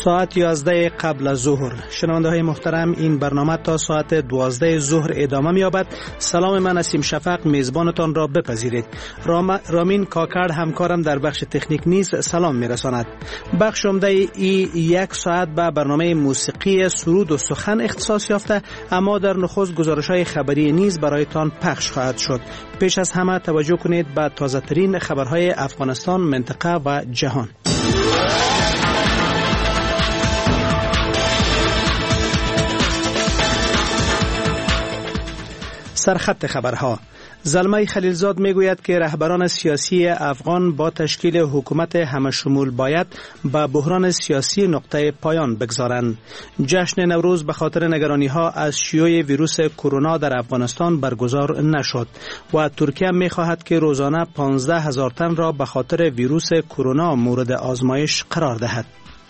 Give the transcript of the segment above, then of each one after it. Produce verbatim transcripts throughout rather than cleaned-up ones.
ساعت یازده قبل از ظهر. شنونده های محترم، این برنامه تا ساعت دوازده ظهر ادامه می‌یابد. سلام، من نسیم شفق میزبانتان را بپذیرید. رام... رامین کاکر همکارم در بخش تکنیک نیز سلام میرساند. بخش عمده ای یک ساعت به برنامه موسیقی سرود و سخن اختصاص یافته، اما در نخست گزارش‌های خبری نیز برایتان پخش خواهد شد. پیش از همه توجه کنید به تازه ترین خبرهای افغانستان، منطقه و جهان. سرخط خبرها. زلمه خلیلزاد میگوید که رهبران سیاسی افغان با تشکیل حکومت همشمول باید به بحران سیاسی نقطه پایان بگذارند. جشن نوروز به خاطر نگرانی ها از شیوع ویروس کرونا در افغانستان برگزار نشد و ترکیه میخواهد که روزانه پانزده هزار تن را به خاطر ویروس کرونا مورد آزمایش قرار دهد.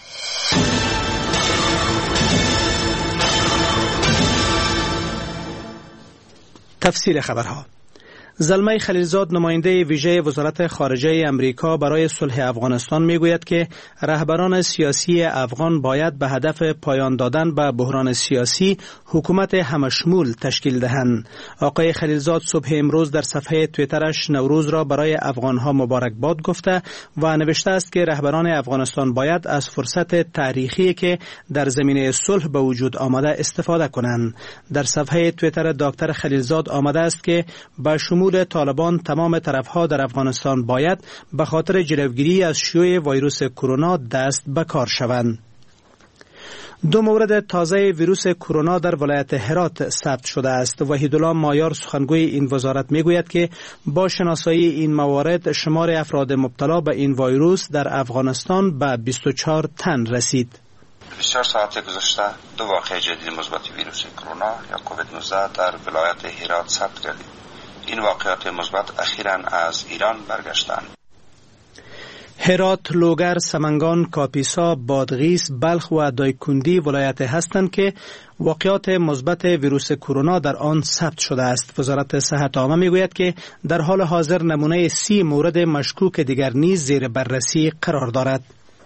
تفصیل خبرها. زلمه خلیلزاد، نماینده ویژه وزارت خارجه امریکا برای صلح افغانستان، میگوید که رهبران سیاسی افغان باید به هدف پایان دادن به بحران سیاسی حکومت همشمول تشکیل دهند. آقای خلیلزاد صبح امروز در صفحه توییترش نوروز را برای افغانها مبارکباد گفته و نوشته است که رهبران افغانستان باید از فرصت تاریخی که در زمینه صلح به وجود آمده استفاده کنند. در صفحه توییتر دکتر خلیلزاد آمده است که با شمول طالبان تمام طرفها در افغانستان باید به خاطر جلوگیری از شیوع ویروس کرونا دست به کار شوند. دو مورد تازه ویروس کرونا در ولایت هرات ثبت شده است. وحیدالله مایار، سخنگوی این وزارت، میگوید که با شناسایی این موارد شمار افراد مبتلا به این ویروس در افغانستان به بیست و چهار تن رسید. بیست و چهار ساعت گذشته دو واقعه جدید مثبت ویروس کرونا یا کووید نوزده در ولایت هرات ثبت گردید. این واقعات مثبت اخیراً از ایران برگشتند. هرات، لوگر، سمنگان، کاپیسا، بادغیس، بلخ و دایکندی ولایت هستند که واقعات مثبت ویروس کرونا در آن ثبت شده است. وزارت صحت عامه میگوید که در حال حاضر نمونه سی مورد مشکوک دیگر نیز زیر بررسی قرار دارد.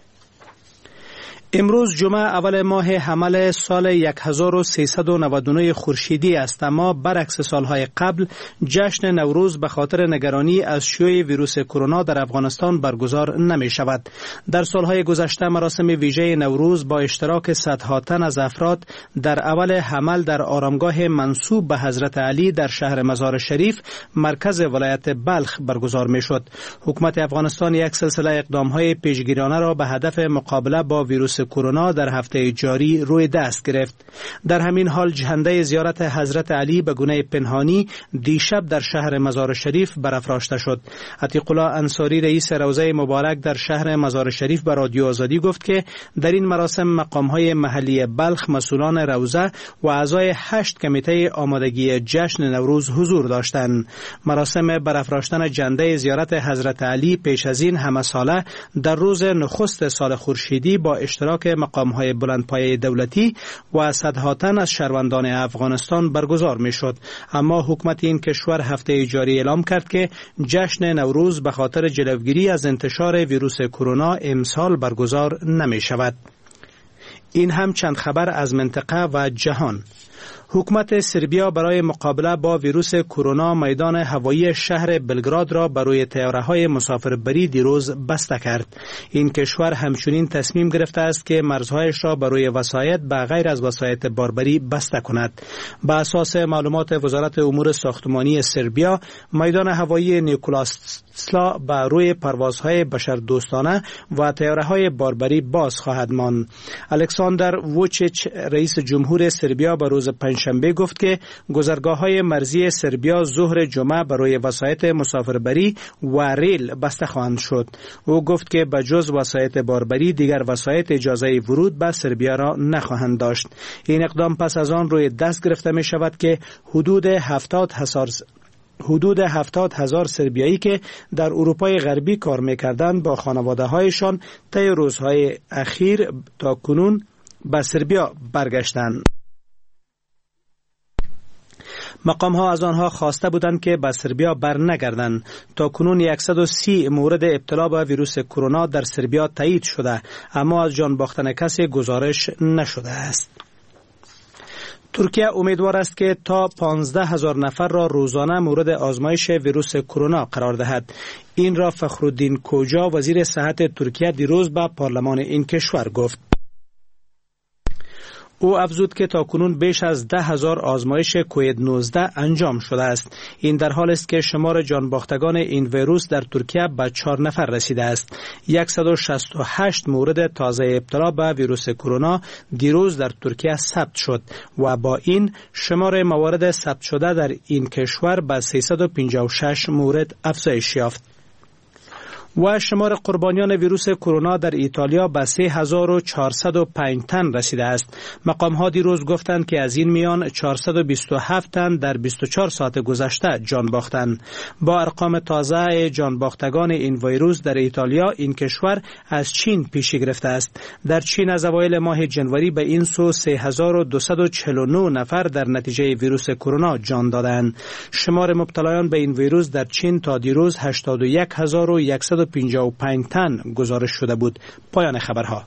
امروز جمعه اول ماه حمل سال هزار و سیصد و نود و نه خورشیدی است، اما برعکس سالهای قبل جشن نوروز به خاطر نگرانی از شیوع ویروس کرونا در افغانستان برگزار نمی شود. در سالهای گذشته مراسم ویژه نوروز با اشتراک صدها تن از افراد در اول حمل در آرامگاه منسوب به حضرت علی در شهر مزار شریف مرکز ولایت بلخ برگزار می شد. حکومت افغانستان یک سلسله اقدامهای پیشگیرانه را به هدف مقابله با ویروس کرونا در هفته جاری روی دست گرفت. در همین حال جهنده زیارت حضرت علی به گونه پنهانی دیشب در شهر مزار شریف برافراشته شد. عتیق الله انصاری، رئیس روضه مبارک در شهر مزار شریف، به رادیو آزادی گفت که در این مراسم مقامهای محلی بلخ، مسئولان روضه و اعضای هشت کمیته آمادگی جشن نوروز حضور داشتند. مراسم برافراشتن جنده زیارت حضرت علی پیش از این همه ساله در روز نخست سال خورشیدی با اشتراک مقام‌های بلندپایه دولتی و صدها تن از شهروندان افغانستان برگزار می‌شد، اما حکومت این کشور هفته جاری اعلام کرد که جشن نوروز به خاطر جلوگیری از انتشار ویروس کرونا امسال برگزار نمی‌شود. این هم چند خبر از منطقه و جهان. حکومت سربیا برای مقابله با ویروس کرونا میدان هوایی شهر بلگراد را برای طیاره‌های مسافربری دیروز بسته کرد. این کشور همچنین تصمیم گرفته است که مرزهایش را برای وسایط به غیر از وسایط باربری بسته کند. بر اساس معلومات وزارت امور ساختمانی سربیا، میدان هوایی نیکولاس بر روی پروازهای بشردوستانه و طیاره‌های باربری باز خواهد ماند. الکساندر ووچیچ، رئیس جمهور سربیا، به روز پنجشنبه گفت که گذرگاه‌های مرزی سربیا ظهر جمعه برای وسایط مسافربری و ریل بسته خواهند شد. او گفت که به جز وسایط باربری دیگر وسایط اجازه ورود به سربیا را نخواهند داشت. این اقدام پس از آن روی دست گرفته می شود که حدود هفتاد هزار حدود هفتاد هزار سربیایی که در اروپای غربی کار می‌کردند با خانواده‌هایشان طی روزهای اخیر تا کنون به سربیا برگشتند. مقام ها از آنها خواسته بودند که به سربیا برنگردند. تا کنون صد و سی مورد ابتلا به ویروس کرونا در سربیا تایید شده، اما از جان باختن کسی گزارش نشده است. ترکیه امیدوار است که تا پانزده هزار نفر را روزانه مورد آزمایش ویروس کرونا قرار دهد. این را فخرالدین کوجا وزیر صحت ترکیه دیروز به پارلمان این کشور گفت. او افزود که تاکنون بیش از ده هزار آزمایش کووید نوزده انجام شده است. این در حال است که شمار جانباختگان این ویروس در ترکیه به چهار نفر رسیده است. صد و شصت و هشت مورد تازه ابتلا به ویروس کرونا دیروز در ترکیه ثبت شد و با این شمار موارد ثبت شده در این کشور به سیصد و پنجاه و شش مورد افزایش یافت. و شمار قربانیان ویروس کرونا در ایتالیا به سه هزار و چهارصد و پنج تن رسیده است. مقام ها دیروز گفتند که از این میان چهارصد و بیست و هفت تن در بیست و چهار ساعت گذشته جان باختند. با ارقام تازه جان باختگان این ویروس در ایتالیا، این کشور از چین پیشی گرفته است. در چین از اوایل ماه جنوری به این سو سه هزار و دویست و چهل و نه نفر در نتیجه ویروس کرونا جان دادند. شمار مبتلایان به این ویروس در چین تا دیروز هشتاد و یک هزار و صد و پنجاه و پنج تن گزارش شده بود. پایان خبرها.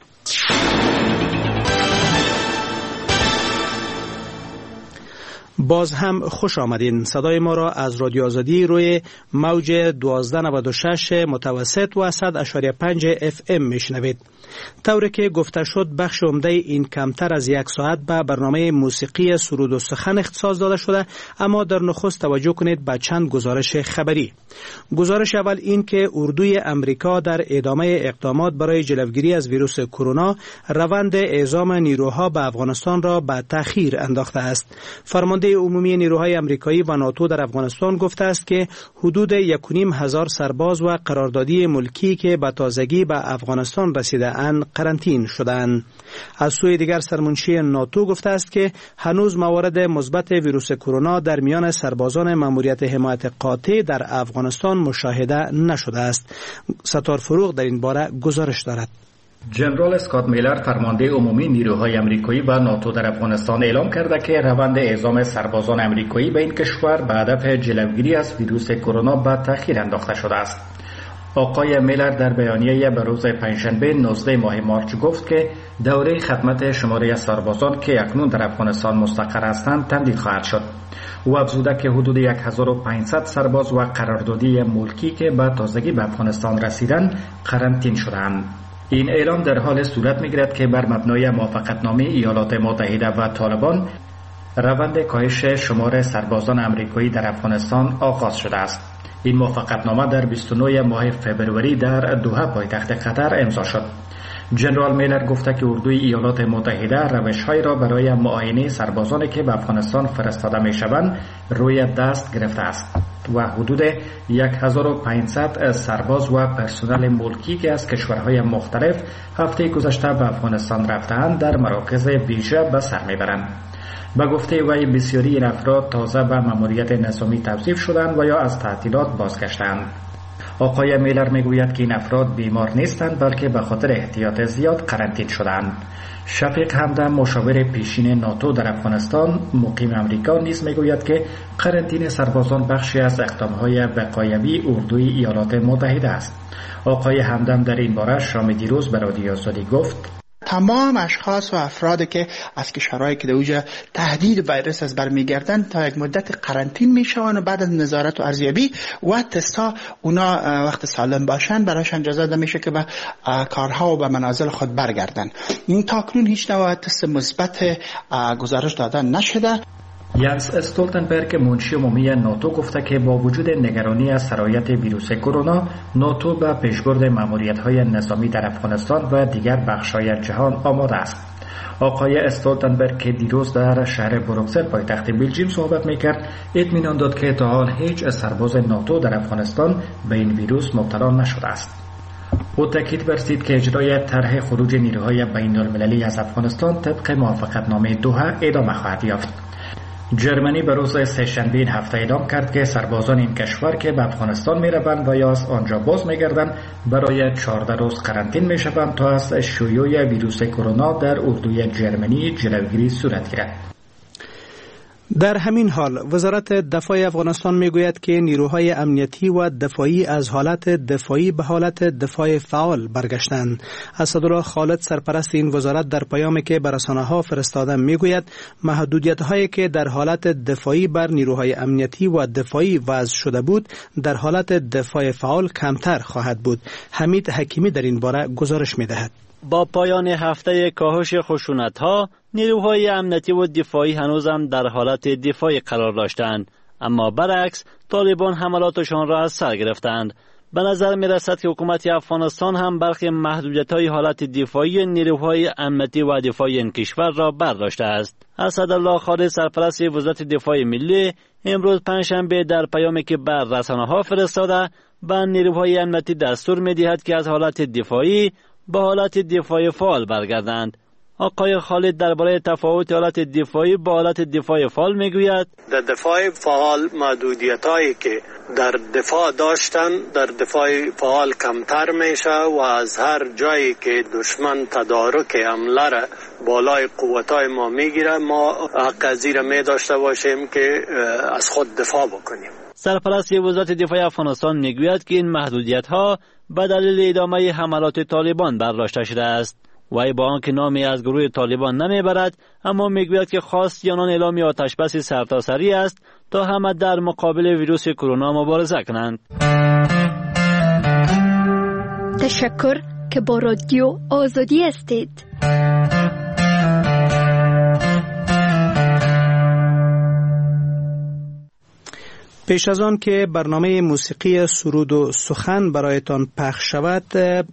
باز هم خوش آمدین. صدای ما را از رادیو آزادی روی موج دوازده نود و شش متوسط و صد و پنج اف ام میشنوید. طوری که گفته شد بخش عمده این کمتر از یک ساعت به برنامه موسیقی سرود و سخن اختصاص داده شده، اما در نخست توجه کنید به چند گزارش خبری. گزارش اول این که اردوی امریکا در ادامه اقدامات برای جلوگیری از ویروس کرونا روند اعزام نیروها به افغانستان را به تأخیر انداخته است. فرمانده عمومی نیروهای امریکایی و ناتو در افغانستان گفته است که حدود یک و نیم هزار سرباز و قراردادی ملکی که به تازگی به افغانستان رسیده ان قرنطین شدند. از سوی دیگر سرمنشی ناتو گفته است که هنوز موارد مثبت ویروس کرونا در میان سربازان ماموریت حمایت قاطع در افغانستان مشاهده نشده است. ستار فروغ در این باره گزارش دارد. جنرال اسکات میلر فرمانده عمومی نیروهای امریکایی و ناتو در افغانستان اعلام کرده که روند اعزام سربازان امریکایی به این کشور به هدف جلوگیری از ویروس کرونا به تأخیر انداخته شده است. آقای میلر در بیانیه به روز پنجشنبه نوزده ماه مارچ گفت که دوره خدمت شماره سربازان که اکنون در افغانستان مستقر هستند تمدید خواهد شد. او افزوده که حدود هزار و پانصد سرباز و قراردادی ملکی که به تازگی به افغانستان رسیدند قرنطین شدند. این اعلام در حال صورت می‌گیرد که بر مبنای موافقتنامه ایالات متحده و طالبان روند کاهش شمار سربازان امریکایی در افغانستان آغاز شده است. این موافقتنامه در بیست و نه ماه فبروری در دوحه پایتخت قطر امضا شد. جنرال میلر گفته که اردوی ایالات متحده روش‌هایی را برای معاینه سربازانی که به افغانستان فرستاده می‌شوند روی دست گرفته است و حدود هزار و پانصد سرباز و پرسنل ملکی که از کشورهای مختلف هفته گذشته به افغانستان رفته‌اند در مراکز ویژه به سر می‌برند. به گفته وی بسیاری این افراد تازه به ماموریت نظامی توظیف شدند و یا از تعطیلات بازگشتند. آقای میلر میگوید که این افراد بیمار نیستند بلکه به خاطر احتیاط زیاد قرنطین شدند. شفیق همدم مشاور پیشین ناتو در افغانستان مقیم امریکا نیز میگوید که قرنطین سربازان بخشی از اقدام‌های وقایوی اردوی ایالات متحده است. آقای همدم در این باره شام دیروز به رادیو آزادی گفت تمام اشخاص و افرادی که از کشورهایی که در اوجه تهدید ویروس از برمیگردند تا یک مدت قرنطین میشوند و بعد از نظارت و ارزیابی و تستا اونا وقت سالم باشن برایشان اجازه داده میشه که به کارها و به منازل خود برگردن. این تاکنون هیچ نوع تست مثبت گزارش داده نشده. ینس استولتنبرگ منشی عمومی ناتو گفته که با وجود نگرانی از سرایت ویروس کرونا، ناتو به پیشبرد ماموریت‌های نظامی در افغانستان و دیگر بخش‌های جهان آماده است. آقای استولتنبرگ که دیروز در شهر بروکسل پایتخت بلژیم صحبت می‌کرد، اطمینان داد که تا حال هیچ سرباز ناتو در افغانستان به این ویروس مبتلا نشده است. او تاکید ورزید که اجرای طرح خروج نیروهای بین‌المللی از افغانستان طبق موافقتنامه دوحه ادامه خواهد یافت. جرمنی به روز سه‌شنبه این هفته اعلام کرد که سربازان این کشور که به افغانستان می‌روند و یا از آنجا باز می‌گردند برای چهارده روز قرنطین می‌شوند تا از شیوع ویروس کرونا در اردوی جرمنی جلوگیری صورت گیرد. در همین حال وزارت دفاع افغانستان میگوید که نیروهای امنیتی و دفاعی از حالت دفاعی به حالت دفاع فعال برگشتند. اسدالله خالد سرپرست این وزارت در پیامی که به رسانه‌ها فرستاده میگوید محدودیت‌هایی که در حالت دفاعی بر نیروهای امنیتی و دفاعی وضع شده بود در حالت دفاع فعال کمتر خواهد بود. حمید حکیمی در این باره گزارش می‌دهد. با پایان هفته کاهش خشونت‌ها، نیروهای امنیتی و دفاعی هنوز هم در حالت دفاعی قرار داشتند، اما برعکس طالبان حملاتشان را از سر گرفتند. به نظر می رسد که حکومت افغانستان هم برخی محدودیت‌های حالت دفاعی نیروهای امنیتی و دفاعی این کشور را برداشته است. اسدالله خالد سرپرست وزارت دفاع ملی امروز پنجشنبه در پیامی که بر رسانه‌ها فرستاده به نیروهای امنیتی دستور می‌دهد که از حالت دفاعی به حالت دفاع فعال برگردند. آقای خالد درباره تفاوت حالت دفاعی با حالت دفاع فعال میگوید در دفاع فعال محدودیتایی که در دفاع داشتن در دفاع فعال کمتر میشه و از هر جایی که دشمن تدارک حمله را بالای قوتای ما میگیره ما حق از زیر می داشته باشیم که از خود دفاع بکنیم. سرپرست وزارت دفاع افغانستان میگوید که این محدودیت ها به دلیل ادامه حملات طالبان برداشته شده است. وی با آنکه نامی از گروه طالبان نمیبرد، اما میگوید که خواست آنان اعلام آتشبس سرتاسری است تا همه در مقابل ویروس کرونا مبارزه کنند. تشکر که با رادیو آزادی هستید. پیش از آن که برنامه موسیقی سرود و سخن برایتان پخش شود،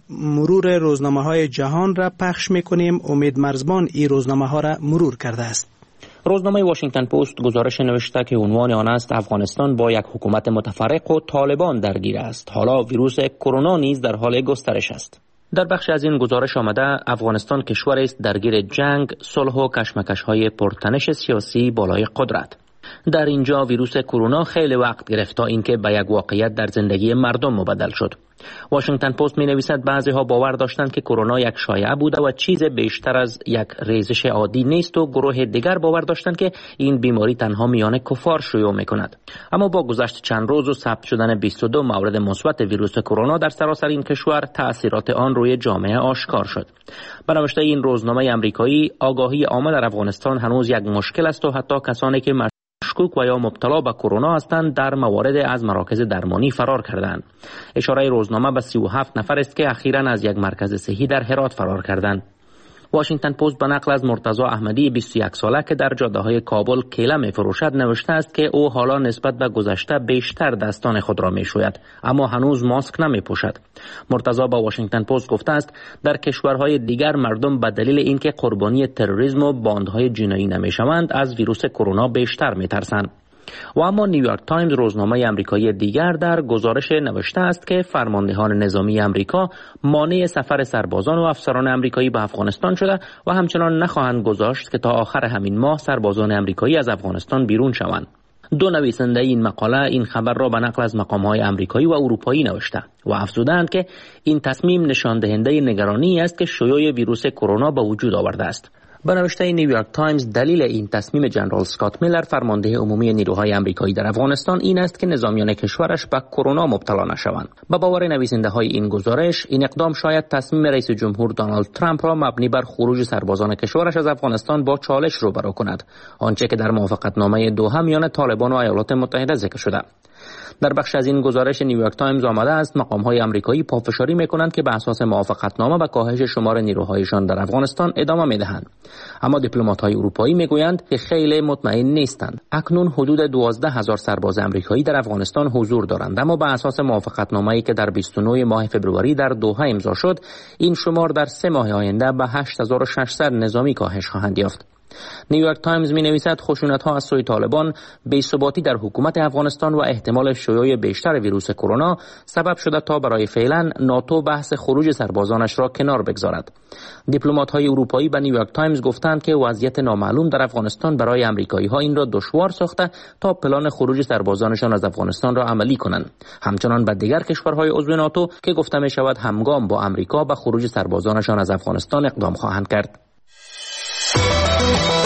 مرور روزنامه های جهان را پخش میکنیم. امید مرزبان این روزنامه ها را مرور کرده است. روزنامه واشنگتن پست گزارش نوشته که عنوان آن است افغانستان با یک حکومت متفرق و طالبان درگیر است. حالا ویروس کرونا نیز در حال گسترش است. در بخش از این گزارش آمده افغانستان کشوری است درگیر جنگ، صلح و کشمکش‌های پرتنش سیاسی بالای قدرت. در اینجا ویروس کرونا خیلی وقت گرفت تا اینکه به یک واقعیت در زندگی مردم مبدل شد. واشنگتن پست می نویسد بعضی ها باور داشتند که کرونا یک شایعه بوده و چیز بیشتر از یک ریزش عادی نیست و گروه دیگر باور داشتند که این بیماری تنها میان کفار شیوع می کند. اما با گذشت چند روز و ثبت شدن بیست و دو مورد مثبت ویروس کرونا در سراسر این کشور، تأثیرات آن روی جامعه آشکار شد. به نوشته این روزنامه آمریکایی، آگاهی عامه در افغانستان هنوز یک مشکل است و حتی کسانی که مشکوک و یا مبتلا به کرونا هستند در موارد از مراکز درمانی فرار کردند. اشاره روزنامه به سی و هفت نفر است که اخیراً از یک مرکز صحی در هرات فرار کردند. واشنگتن پست به نقل از مرتضی احمدی بیست و یک ساله که در جاده‌های کابل کیله می‌فروشد نوشته است که او حالا نسبت به گذشته بیشتر دستان خود را می‌شوید، اما هنوز ماسک نمی‌پوشد. مرتضی با واشنگتن پست گفته است در کشورهای دیگر مردم به دلیل اینکه قربانی تروریسم و باندهای جنایی نمی‌شوند از ویروس کرونا بیشتر می‌ترسند. و اما نیویورک تایمز روزنامه آمریکایی دیگر در گزارش نوشته است که فرماندهان نظامی آمریکا مانع سفر سربازان و افسران آمریکایی به افغانستان شده و همچنان نخواهند گذاشت که تا آخر همین ماه سربازان آمریکایی از افغانستان بیرون شوند. دو نویسنده این مقاله این خبر را به نقل از مقام‌های آمریکایی و اروپایی نوشته و افزودند که این تصمیم نشان دهنده نگرانی است که شیوع ویروس کرونا به وجود آورده است. به نوشته نیویورک تایمز دلیل این تصمیم جنرال اسکات میلر فرمانده عمومی نیروهای آمریکایی در افغانستان این است که نظامیان کشورش به کرونا مبتلا نشوند. به باور نویسنده های این گزارش این اقدام شاید تصمیم رئیس جمهور دونالد ترامپ را مبنی بر خروج سربازان کشورش از افغانستان با چالش روبرو کند، آنچه که در موافقتنامه دوحه میان طالبان و ایالات متحده ذکر شده. در بخش از این گزارش نیویورک تایمز آمده است مقام‌های آمریکایی پافشاری می‌کنند که به اساس موافقتنامه به کاهش شمار نیروهایشان در افغانستان ادامه می‌دهند، اما دیپلمات‌های اروپایی می‌گویند که خیلی مطمئن نیستند. اکنون حدود دوازده هزار سرباز آمریکایی در افغانستان حضور دارند، اما به اساس موافقتنامه‌ای که در بیست و نه ماه فوریه در دوحه امضا شد این شمار در سه ماه آینده به هشت هزار و ششصد نظامی کاهش خواهد یافت. نیویورک تایمز می نویسد خشونت‌ها از سوی طالبان، بی‌ثباتی در حکومت افغانستان و احتمال شیوع بیشتر ویروس کرونا سبب شده تا برای فعلا ناتو بحث خروج سربازانش را کنار بگذارد. دیپلمات‌های اروپایی به نیویورک تایمز گفتند که وضعیت نامعلوم در افغانستان برای آمریکایی‌ها این را دشوار ساخته تا پلان خروج سربازانشان از افغانستان را عملی کنند. همچنان به دیگر کشورهای عضو ناتو که گفته می شود همگام با آمریکا به خروج سربازانشان از افغانستان اقدام خواهند کرد.